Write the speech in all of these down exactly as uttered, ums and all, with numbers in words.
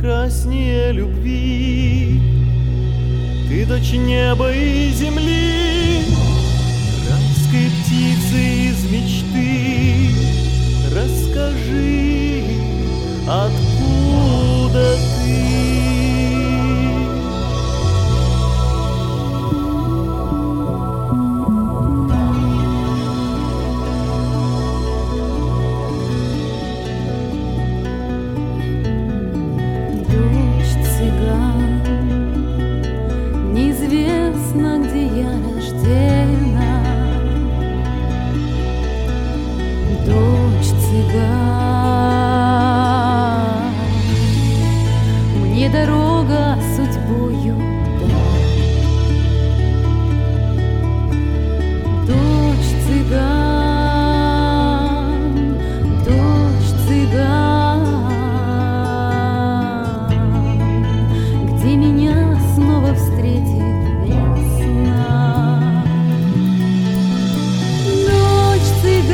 прекраснее любви. Ты дочь неба и земли, райской птицы из мечты. Расскажи, откуда ты? Неизвестно, где я рождена, дочь цыган. Мне дорога судьбою дана. Дочь цыган, дочь цыган, где меня снова встретит весна. Дочь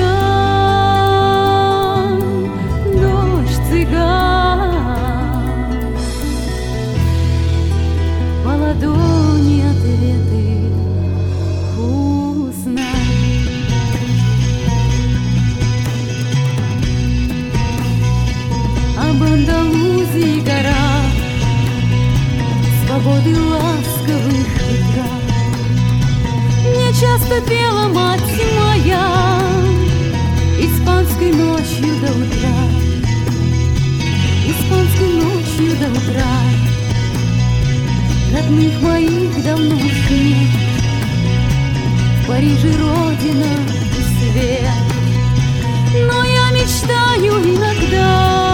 цыган, дочь цыган, по ладони ответы узнай. Об Андалузии горах, свободы ласковых ветрах мне часто пела мать моя испанской ночью до утра, испанской ночью до утра. Родных моих давно уж нет, в Париже родина и свет. Но я мечтаю иногда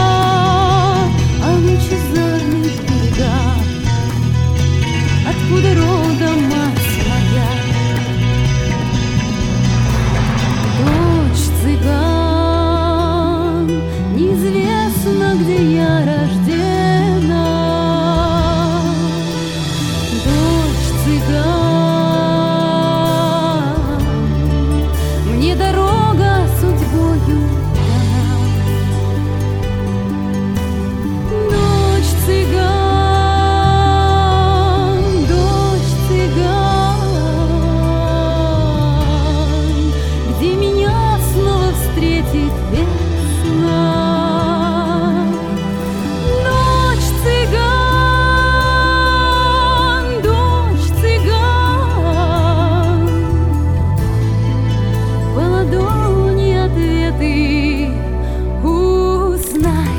о лучезарных берегах, откуда родом мать моя. Дочь цыган, неизвестно, где я рождена. Дочь цыган, мне дорога судьбою дана. Дочь цыган, дочь цыган, где меня снова встретит весна. Дочь цыган, дочь цыган, по ладони ответы узнай.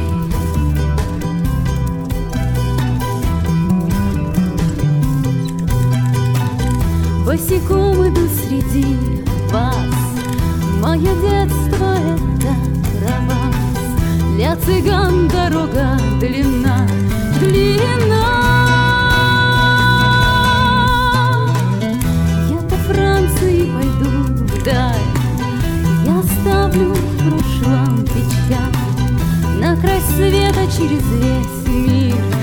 Босиком иду среди вас, мое детство — это романс. Для цыган дорога длинна, длинна. Я по Франции пойду вдаль, я оставлю в прошлом печаль. На край света через весь мир